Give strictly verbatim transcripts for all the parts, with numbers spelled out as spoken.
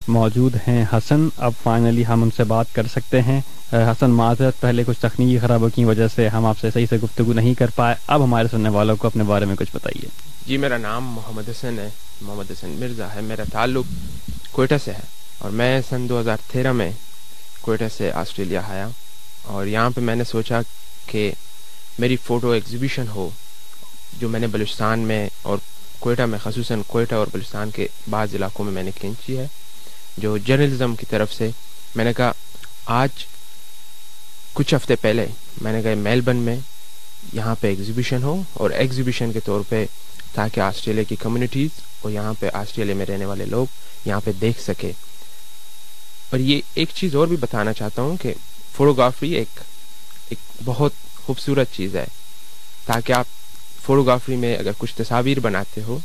موجود ہیں حسن. اب فائنلی ہم ان سے بات کر سکتے ہیں. حسن معذرت، پہلے کچھ تکنیکی خرابوں کی وجہ سے ہم آپ سے صحیح سے گفتگو نہیں کر پائے. اب ہمارے سننے والوں کو اپنے بارے میں کچھ بتائیے. جی، میرا نام محمد حسن ہے، محمد حسن مرزا ہے. میرا تعلق کوئٹہ سے ہے اور میں سن دو ہزار تیرہ میں کوئٹہ سے آسٹریلیا آیا اور یہاں پہ میں نے سوچا کہ میری فوٹو ایگزیبیشن ہو جو میں نے بلوچستان میں اور کوئٹہ میں، خصوصاً کوئٹہ اور بلوچستان کے بعض علاقوں میں میں نے کھینچی ہے، جو جرنلزم کی طرف سے. میں نے کہا آج کچھ ہفتے پہلے میں نے کہا میلبرن میں یہاں پہ ایگزیبیشن ہو، اور ایگزیبیشن کے طور پہ تاکہ آسٹریلیا کی کمیونٹیز اور یہاں پہ آسٹریلیا میں رہنے والے لوگ یہاں پہ دیکھ سکے. اور یہ ایک چیز اور بھی بتانا چاہتا ہوں کہ فوٹوگرافی ایک ایک بہت خوبصورت چیز ہے، تاکہ آپ فوٹوگرافی میں اگر کچھ تصاویر بناتے ہو،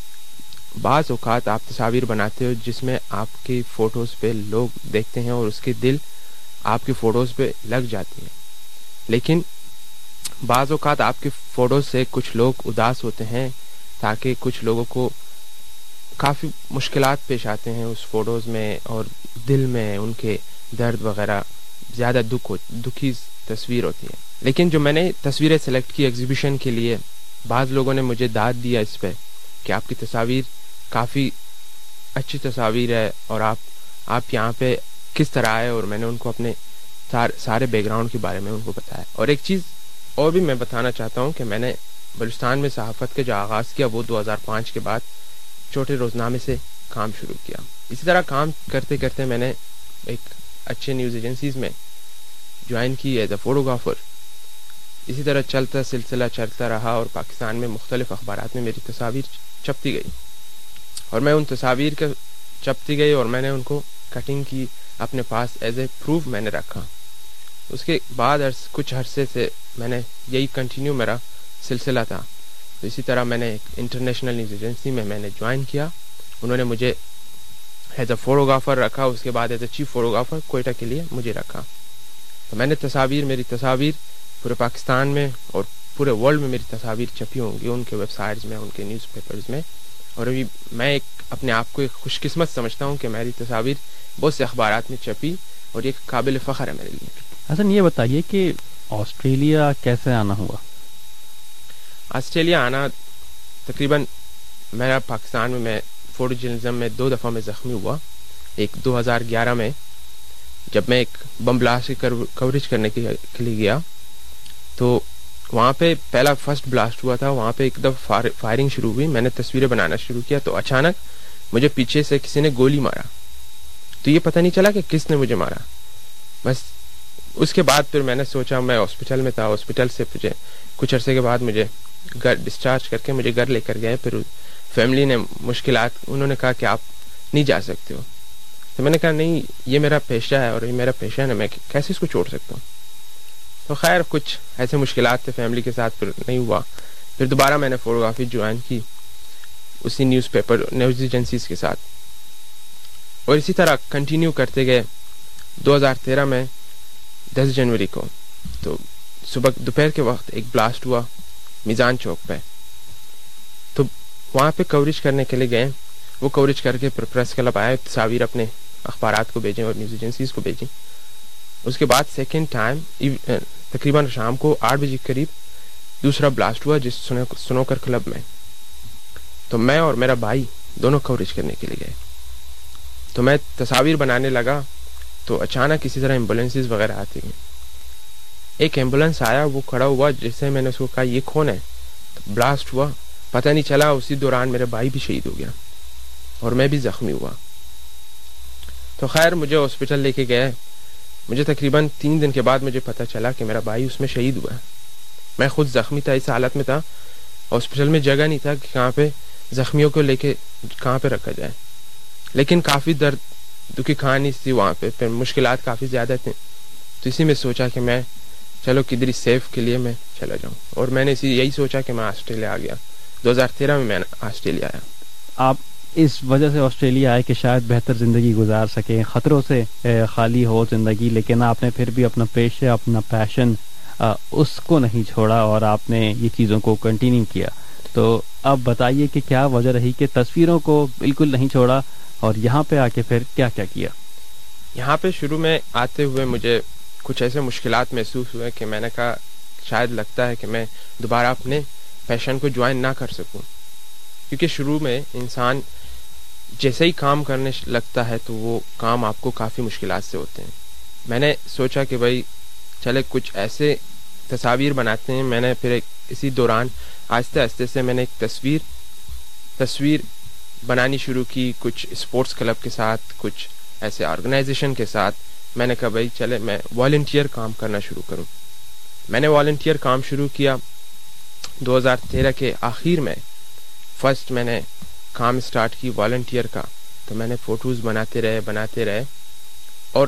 بعض اوقات آپ تصاویر بناتے ہو جس میں آپ کی فوٹوز پہ لوگ دیکھتے ہیں اور اس کے دل آپ کی فوٹوز پہ لگ جاتی ہیں، لیکن بعض اوقات آپ کی فوٹوز سے کچھ لوگ اداس ہوتے ہیں تاکہ کچھ لوگوں کو کافی مشکلات پیش آتے ہیں اس فوٹوز میں اور دل میں ان کے درد وغیرہ، زیادہ دکھ ہو دکھی تصویر ہوتی ہے. لیکن جو میں نے تصویریں سلیکٹ کی ایگزیبیشن کے لیے، بعض لوگوں نے مجھے داد دیا اس پہ کہ آپ کی تصاویر کافی اچھی تصاویر ہے اور آپ آپ یہاں پہ کس طرح آئے، اور میں نے ان کو اپنے سارے بیک گراؤنڈ کے بارے میں ان کو بتایا. اور ایک چیز اور بھی میں بتانا چاہتا ہوں کہ میں نے بلوچستان میں صحافت کے جو آغاز کیا وہ دو ہزار پانچ کے بعد چھوٹے روزنامے سے کام شروع کیا. اسی طرح کام کرتے کرتے میں نے ایک اچھے نیوز ایجنسیز میں جوائن کی ایز اے فوٹوگرافر. اسی طرح چلتا سلسلہ چلتا رہا اور پاکستان میں مختلف اخبارات میں میری تصاویر چھپتی گئی اور میں ان تصاویر کا چھپتی گئی اور میں نے ان کو کٹنگ کی اپنے پاس ایز اے پروف میں نے رکھا. اس کے بعد کچھ عرصے سے میں نے یہی کنٹینیو میرا سلسلہ تھا. تو اسی طرح میں نے ایک انٹرنیشنل نیوز ایجنسی میں میں نے جوائن کیا. انہوں نے مجھے ایز اے فوٹوگرافر رکھا، اس کے بعد as a chief photographer Quetta کے لیے مجھے رکھا. تو میں نے تصاویر میری تصاویر پورے پاکستان میں اور پورے ورلڈ میں میری تصاویر چھپی ہوں گی ان کے ویب سائٹس میں، ان کے نیوز پیپرز میں. اور ابھی میں ایک اپنے آپ کو ایک خوش قسمت سمجھتا ہوں کہ میری تصاویر بہت سے اخبارات میں چھپی اور یہ قابل فخر ہے میرے لیے. حسن یہ بتائیے کہ آسٹریلیا کیسے آنا ہوا؟ آسٹریلیا آنا تقریباً میرا پاکستان میں میں فوٹو جرنلزم میں دو دفعہ میں زخمی ہوا. ایک دو ہزار گیارہ میں جب میں ایک بم بلاسٹ کی کوریج کرنے کے لیے گیا تو وہاں پہ پہلا فرسٹ بلاسٹ ہوا تھا. وہاں پہ ایک دفعہ فائرنگ شروع ہوئی، میں نے تصویریں بنانا شروع کیا تو اچانک مجھے پیچھے سے کسی نے گولی مارا. تو یہ پتہ نہیں چلا کہ کس نے مجھے مارا. بس اس کے بعد پھر میں نے سوچا، میں ہاسپٹل میں تھا، ہاسپٹل سے مجھے کچھ عرصے کے بعد مجھے گھر ڈسچارج کر کے مجھے گھر لے کر گئے. پھر فیملی نے مشکلات، انہوں نے کہا کہ آپ نہیں جا سکتے ہو. تو میں نے کہا نہیں، یہ میرا پیشہ ہے اور یہ میرا پیشہ ہے، میں کیسے اس کو چھوڑ سکتا ہوں. تو خیر کچھ ایسے مشکلات تھے فیملی کے ساتھ، پھر نہیں ہوا. پھر دوبارہ میں نے فوٹوگرافی جوائن کی اسی نیوز پیپر نیوز ایجنسیز کے ساتھ اور اسی طرح کنٹینیو کرتے گئے. دو ہزار تیرہ میں دس جنوری کو تو صبح دوپہر کے وقت ایک بلاسٹ ہوا میزان چوک پہ. تو وہاں پہ کوریج کرنے کے لیے گئے، وہ کوریج کر کے پھر پریس کلب آئے، تصاویر اپنے اخبارات کو بھیجیں اور نیوز ایجنسیز کو بھیجیں. اس کے بعد سیکنڈ ٹائم تقریباً شام کو آٹھ بجے قریب دوسرا بلاسٹ ہوا جس سنوکر کلب میں. تو میں اور میرا بھائی دونوں کوریج کرنے کے لیے گئے. تو میں تصاویر بنانے لگا تو اچانک کسی طرح ایمبولینسز وغیرہ آتی گئیں. ایک ایمبولینس آیا، وہ کھڑا ہوا، جس سے میں نے اس کو کہا یہ کون ہے. تو بلاسٹ ہوا، پتہ نہیں چلا. اسی دوران میرے بھائی بھی شہید ہو گیا اور میں بھی زخمی ہوا. تو خیر مجھے ہاسپٹل لے کے گئے. مجھے تقریباً تین دن کے بعد مجھے پتہ چلا کہ میرا بھائی اس میں شہید ہوا ہے. میں خود زخمی تھا، اس حالت میں تھا، ہاسپٹل میں جگہ نہیں تھا کہ کہاں پہ زخمیوں کو لے کے کہاں پہ رکھا جائے. لیکن کافی درد دکھی کہانی تھی وہاں پہ، پھر مشکلات کافی زیادہ تھیں. تو اسی میں سوچا کہ میں چلو کدھر سیف کے لیے میں چلا جاؤں، اور میں نے اسی یہی سوچا کہ میں آسٹریلیا آ گیا. دو ہزار تیرہ میں میں آسٹریلیا آیا. آپ اس وجہ سے آسٹریلیا آئے کہ شاید بہتر زندگی گزار سکیں، خطروں سے خالی ہو زندگی، لیکن آپ نے پھر بھی اپنا پیشہ، اپنا پیشن اس کو نہیں چھوڑا اور آپ نے یہ چیزوں کو کنٹینیو کیا. تو اب بتائیے کہ کیا وجہ رہی کہ تصویروں کو بالکل نہیں چھوڑا اور یہاں پہ آ کے پھر کیا کیا کیا؟ یہاں پہ شروع میں آتے ہوئے مجھے کچھ ایسے مشکلات محسوس ہوئے کہ میں نے کہا شاید لگتا ہے کہ میں دوبارہ اپنے پیشن کو جوائن نہ کر سکوں، کیونکہ شروع میں انسان جیسے ہی کام کرنے لگتا ہے تو وہ کام آپ کو کافی مشکلات سے ہوتے ہیں۔ میں نے سوچا کہ بھائی چلے کچھ ایسے تصاویر بناتے ہیں۔ میں نے پھر ایک اسی دوران آہستہ آہستہ سے میں نے ایک تصویر تصویر بنانی شروع کی، کچھ اسپورٹس کلب کے ساتھ، کچھ ایسے آرگنائزیشن کے ساتھ۔ میں نے کہا بھائی چلے میں والنٹیئر کام کرنا شروع کروں۔ میں نے والنٹیئر کام شروع کیا دو ہزار تیرہ کے آخر میں۔ فرسٹ میں نے کام اسٹارٹ کی والنٹیئر کا، تو میں نے فوٹوز بناتے رہے بناتے رہے اور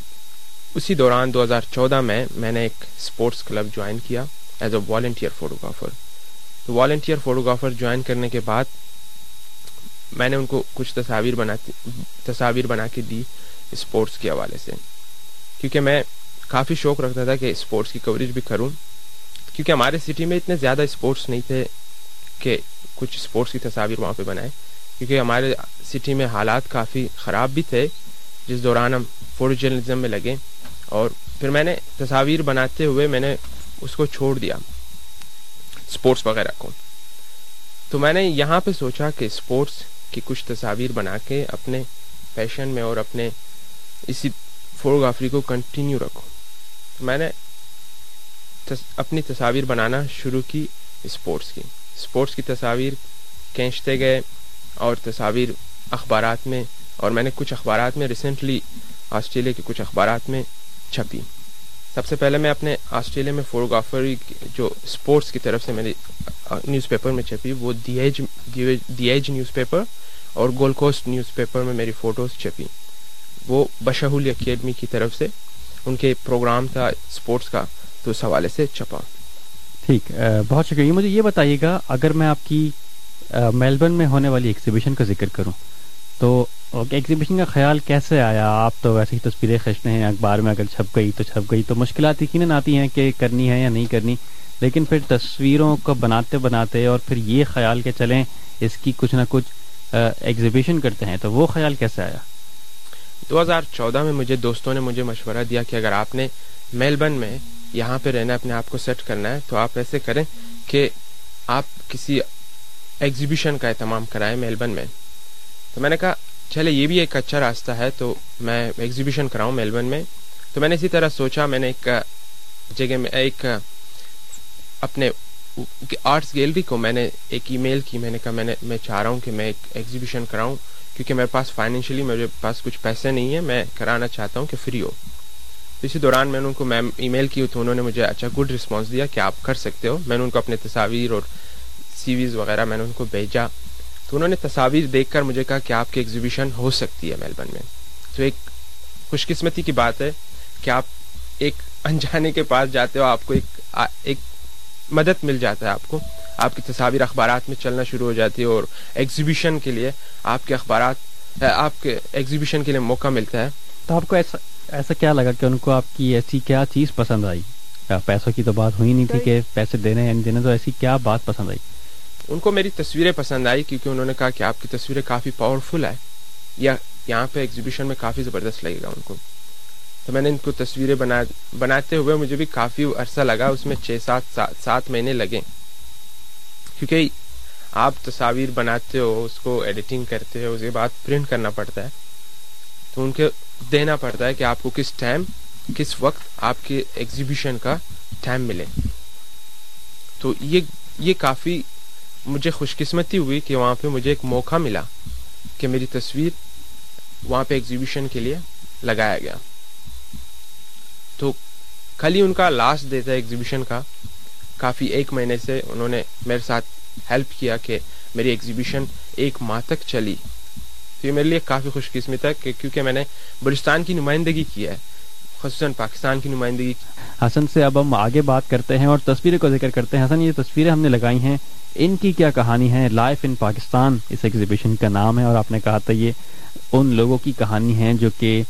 اسی دوران دو ہزار چودہ میں میں نے ایک اسپورٹس کلب جوائن کیا ایز اے والنٹیئر فوٹوگرافر۔ تو والنٹیئر فوٹوگرافر جوائن کرنے کے بعد میں نے ان کو کچھ تصاویر بناتی تصاویر بنا کے دی اسپورٹس کے حوالے سے، کیونکہ میں کافی شوق رکھتا تھا کہ اسپورٹس کی کوریج بھی کروں، کیونکہ ہمارے سٹی میں اتنے زیادہ اسپورٹس نہیں تھے کہ کچھ اسپورٹس کی تصاویر وہاں پہ بنائیں، کیونکہ ہمارے سٹی میں حالات کافی خراب بھی تھے جس دوران ہم فوٹو جرنلزم میں لگے۔ اور پھر میں نے تصاویر بناتے ہوئے میں نے اس کو چھوڑ دیا اسپورٹس وغیرہ کو۔ تو میں نے یہاں پہ سوچا کہ اسپورٹس کی کچھ تصاویر بنا کے اپنے پیشن میں اور اپنے اسی فوٹوگرافی کو کنٹینیو رکھوں۔ میں نے تص... اپنی تصاویر بنانا شروع کی اسپورٹس کی اسپورٹس کی تصاویر کھینچتے گئے اور تصاویر اخبارات میں، اور میں نے کچھ اخبارات میں ریسنٹلی آسٹریلیا کے کچھ اخبارات میں چھپی۔ سب سے پہلے میں اپنے آسٹریلیا میں فوٹوگرافری جو اسپورٹس کی طرف سے میری نیوز پیپر میں چھپی، وہ The Age The Age newspaper اور گولڈ کوسٹ نیوز پیپر میں میری فوٹوز چھپی۔ وہ بشہول اکیڈمی کی طرف سے ان کے پروگرام تھا اسپورٹس کا، تو اس حوالے سے چھپا۔ ٹھیک، بہت شکریہ۔ مجھے یہ بتائیے گا، اگر میں آپ کی میلبرن میں ہونے والی ایگزیبیشن کا ذکر کروں تو ایگزیبیشن کا خیال کیسے آیا؟ آپ تو ویسے ہی تصویریں کھینچتے ہیں، اخبار میں اگر چھپ گئی تو چھپ گئی، تو مشکلات یقیناً آتی ہیں کہ کرنی ہے یا نہیں کرنی، لیکن پھر تصویروں کو بناتے بناتے اور پھر یہ خیال کہ چلیں اس کی کچھ نہ کچھ ایگزیبیشن کرتے ہیں، تو وہ خیال کیسے آیا؟ دو ہزار چودہ میں مجھے دوستوں نے مجھے مشورہ دیا کہ اگر آپ نے میلبرن میں یہاں پہ رہنا، اپنے آپ کو سیٹ کرنا ہے، تو آپ ایسے کریں کہ آپ کسی ایگزیبیشن کا اہتمام کرائیں میلبرن میں۔ تو میں نے کہا چلے یہ بھی ایک اچھا راستہ ہے، تو میں ایگزیبیشن کراؤں میلبرن میں۔ تو میں نے اسی طرح سوچا، میں نے ایک جگہ میں ایک اپنے آرٹس گیلری کو میں نے ایک ای میل کی، میں نے کہا میں نے میں چاہ رہا ہوں کہ میں ایک ایگزیبیشن کراؤں، کیونکہ میرے پاس فائنینشلی میرے پاس کچھ پیسے نہیں ہیں، میں کرانا چاہتا ہوں کہ فری ہو۔ تو اسی دوران میں نے ان کو میں ای میل کی، تو انہوں نے مجھے اچھا گڈ رسپانس دیا کہ آپ کر سکتے ہو۔ میں نے ان کو اپنے تصاویر اور سی ویز وغیرہ میں نے ان کو بھیجا، تو انہوں نے تصاویر دیکھ کر مجھے کہا کہ آپ کی ایگزیبیشن ہو سکتی ہے میلبرن میں۔ تو ایک خوش قسمتی کی بات ہے کہ آپ ایک انجانے کے پاس جاتے ہو، آپ کو ایک ایک مدد مل جاتا ہے، آپ کو آپ کی تصاویر اخبارات میں چلنا شروع ہو جاتی ہے، اور ایگزیبیشن کے لیے آپ کے اخبارات آپ کے ایگزیبیشن کے لیے موقع ملتا ہے۔ تو آپ کو ایسا ایسا کیا لگا کہ ان کو آپ کی ایسی کیا چیز پسند آئی؟ پیسوں کی تو بات ہوئی نہیں تھی کہ پیسے دینے یا نہیں دینے، تو ایسی کیا بات پسند آئی؟ ان کو میری تصویریں پسند آئی، کیونکہ انہوں نے کہا کہ آپ کی تصویریں کافی پاورفل ہے، یا یہاں پہ ایگزیبیشن میں کافی زبردست لگے گا ان کو۔ تو میں نے ان کو تصویریں بنا بناتے ہوئے مجھے بھی کافی عرصہ لگا، اس میں چھ سات سات مہینے لگے، کیونکہ آپ تصاویر بناتے ہو، اس کو ایڈیٹنگ کرتے ہو، اس کے بعد پرنٹ کرنا پڑتا ہے، تو ان کے دینا پڑتا ہے کہ آپ کو کس ٹائم کس وقت آپ کے ایگزیبیشن کا ٹائم ملے۔ تو یہ یہ کافی مجھے خوش قسمتی ہوئی کہ وہاں پہ مجھے ایک موقع ملا کہ میری تصویر وہاں پہ ایگزیبیشن کے لیے لگایا گیا۔ تو کل ہی ان کا لاسٹ ڈے تھا ایگزیبیشن کا، کافی ایک مہینے سے انہوں نے میرے ساتھ ہیلپ کیا کہ میری ایگزیبیشن ایک ماہ تک چلی۔ تو یہ میرے لیے کافی خوش قسمت ہے کہ کیونکہ میں نے بلوچستان کی نمائندگی کی ہے، خصوصاً پاکستان کی نمائندگی۔ حسن سے اب ہم آگے بات کرتے ہیں اور تصویروں کا ذکر کرتے ہیں۔ حسن، یہ تصویریں ہم نے لگائی ہیں، ان کی کیا کہانی ہے؟ لائف ان پاکستان اس ایگزیبیشن کا نام ہے، اور آپ نے کہا تھا یہ ان لوگوں کی کہانی ہے جو کہ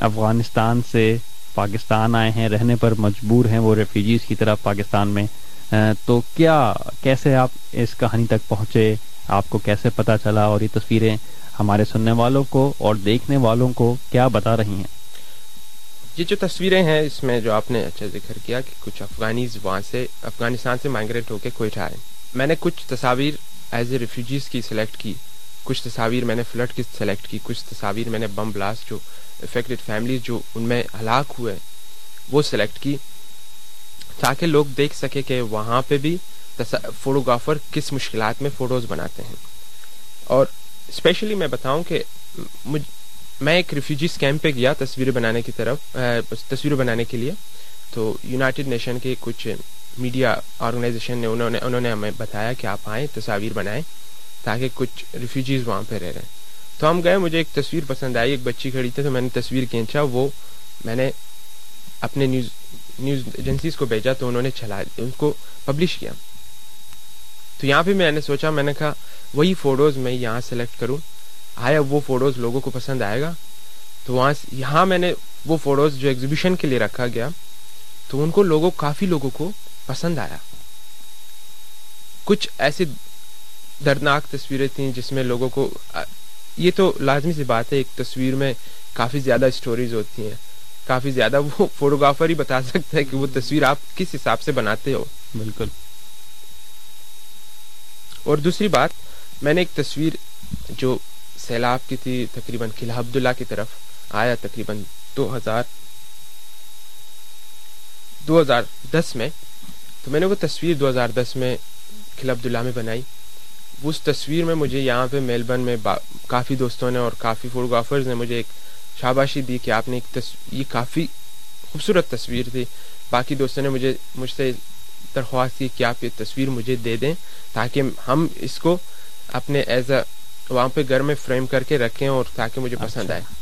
افغانستان سے پاکستان آئے ہیں، رہنے پر مجبور ہیں، وہ ریفیوجیز کی طرح پاکستان میں تو کیا کیسے آپ اس کہانی تک پہنچے, آپ کو کیسے پتہ چلا, اور یہ تصویریں ہمارے سننے والوں کو اور دیکھنے والوں کو کیا بتا رہی ہیں؟ یہ جو تصویریں ہیں اس میں جو آپ نے اچھا ذکر کیا کہ کچھ افغانیز وہاں سے افغانستان سے مائگریٹ ہو کے کوئٹہ آئے. میں نے کچھ تصاویر ایز اے ریفیوجیز کی سلیکٹ کی, کچھ تصاویر میں نے فلڈ کی سلیکٹ کی, کچھ تصاویر میں نے بم بلاسٹ جو افیکٹڈ فیملیز جو ان میں ہلاک ہوئے وہ سلیکٹ کی, تاکہ لوگ دیکھ سکے کہ وہاں پہ بھی فوٹوگرافر کس مشکلات میں فوٹوز بناتے ہیں. اور اسپیشلی میں بتاؤں کہ مجھ میں ایک ریفیوجیز کیمپ پہ گیا تصویریں بنانے کی طرف تصویریں بنانے کے لیے. تو یونائٹڈ نیشن کے کچھ میڈیا آرگنائزیشن نے انہوں نے انہوں نے ہمیں بتایا کہ آپ آئیں تصاویر بنائیں تاکہ کچھ ریفیوجیز وہاں پہ رہ رہے ہیں. تو ہم گئے, مجھے ایک تصویر پسند آئی, ایک بچی کھڑی تھی, تو میں نے تصویر کھینچا, وہ میں نے اپنے نیوز نیوز ایجنسیز کو بھیجا, تو انہوں نے چلا ان کو پبلش کیا. تو یہاں پہ میں نے سوچا, میں نے کہا وہی فوٹوز میں یہاں سلیکٹ کروں, آیا وہ فوٹوز لوگوں کو پسند آئے گا. تو وہاں یہاں میں نے وہ فوٹوز جو ایگزیبیشن کے لیے رکھا گیا تو ان کو لوگوں کافی لوگوں کو پسند آیا. کچھ ایسی دردناک تصویریں تھیں جس میں لوگوں کو, یہ تو لازمی سی بات ہے, ایک تصویر میں کافی زیادہ اسٹوریز ہوتی ہیں, کافی زیادہ وہ فوٹوگرافر ہی بتا سکتا ہے کہ وہ تصویر آپ کس حساب سے بناتے ہو. بالکل. اور دوسری بات, میں نے ایک تصویر جو سیلاب کی تھی تقریباً قلعہ عبداللہ کی طرف آیا تقریباً دو ہزار دو ہزار دس میں, تو میں نے وہ تصویر دو ہزار دس میں قلعہ عبداللہ میں بنائی. اس تصویر میں مجھے یہاں پہ میلبرن میں کافی دوستوں نے اور کافی فوٹوگرافرز نے مجھے ایک شاباشی دی کہ آپ نے ایک تصویر, یہ کافی خوبصورت تصویر تھی. باقی دوستوں نے مجھے مجھ سے درخواست کی کہ آپ یہ تصویر مجھے دے دیں تاکہ ہم اس کو اپنے ایز اے وہاں پہ گھر میں فریم کر کے رکھیں اور تاکہ مجھے پسند آئے.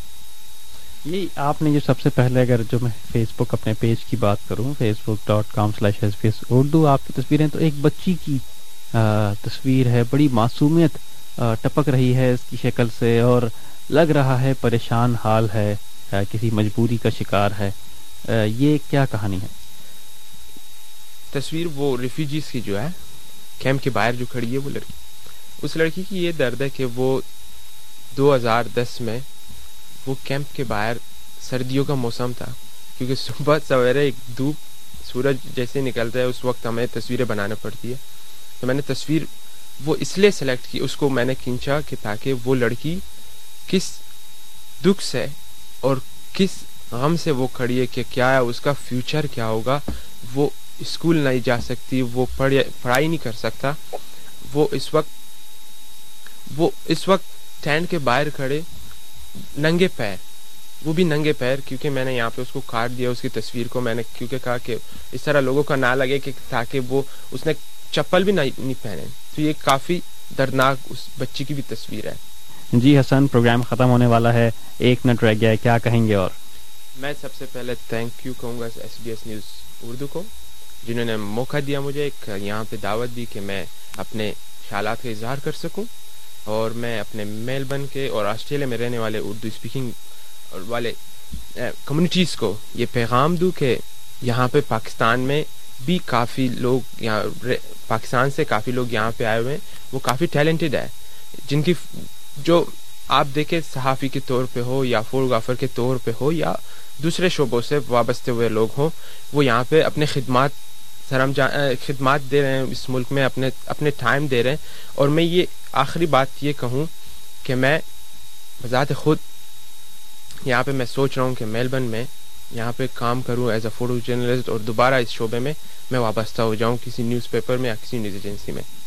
یہ آپ نے جو سب سے پہلے, اگر جو میں فیس بک اپنے پیج کی بات کروں, Facebook dot com slash S P S Urdu, آپ کی تصویریں تو ایک بچی کی تصویر ہے, بڑی معصومیت ٹپک رہی ہے اس کی شکل سے, اور لگ رہا ہے پریشان حال ہے, کسی مجبوری کا شکار ہے. یہ کیا کہانی ہے؟ تصویر وہ ریفیوجیز کی جو ہے کیمپ کے باہر جو کھڑی ہے وہ لڑکی, اس لڑکی کی یہ درد ہے کہ وہ دو ہزار دس میں وہ کیمپ کے باہر, سردیوں کا موسم تھا, کیونکہ صبح سویرے ایک دھوپ سورج جیسے نکلتا ہے اس وقت ہمیں تصویریں بنانا پڑتی ہے. تو میں نے تصویر وہ اس لیے سلیکٹ کی, اس کو میں نے کھینچا کہ تاکہ وہ لڑکی کس دکھ سے اور کس غم سے وہ کھڑی ہے کہ کیا ہے اس کا فیوچر کیا ہوگا. وہ اسکول نہیں جا سکتی, وہ پڑھائی نہیں کر سکتا, وہ اس وقت وہ اس وقت ٹینٹ کے باہر کھڑے ننگے پیر, وہ بھی ننگے پیر, کیونکہ میں نے یہاں پہ اس کو کاٹ دیا اس کی تصویر کو. میں نے کیونکہ کہا کہ اس طرح لوگوں کا نہ لگے کہ تاکہ وہ اس نے چپل بھی نہیں پہنے. تو یہ کافی دردناک اس بچی کی بھی تصویر ہے. جی حسن, پروگرام ختم ہونے والا ہے, ایک منٹ رہ گیا ہے, کیا کہیں گے؟ اور میں سب سے پہلے تھینک یو کہوں گا S B S news Urdu کو, جنہوں نے موقع دیا مجھے, ایک یہاں پہ دعوت دی کہ میں اپنے خیالات کا اظہار کر سکوں, اور میں اپنے میلبرن کے اور آسٹریلیا میں رہنے والے اردو اسپیکنگ والے کمیونٹیز کو یہ پیغام دوں کہ یہاں پہ پاکستان میں بھی کافی لوگ, یہاں پاکستان سے کافی لوگ یہاں پہ آئے ہوئے ہیں, وہ کافی ٹیلنٹڈ ہے, جن کی جو آپ دیکھیں صحافی کے طور پہ ہو یا فوٹوگرافر کے طور پہ ہو یا دوسرے شعبوں سے وابستے ہوئے لوگ ہوں, وہ یہاں پہ اپنے خدمات سرانجام خدمات دے رہے ہیں اس ملک میں, اپنے اپنے ٹائم دے رہے ہیں. اور میں یہ آخری بات یہ کہوں کہ میں بذات خود یہاں پہ میں سوچ رہا ہوں کہ میلبرن میں یہاں پہ کام کروں ایز اے فوٹو جرنلسٹ, اور دوبارہ اس شعبے میں میں وابستہ ہو جاؤں کسی نیوز پیپر میں یا کسی نیوز ایجنسی میں.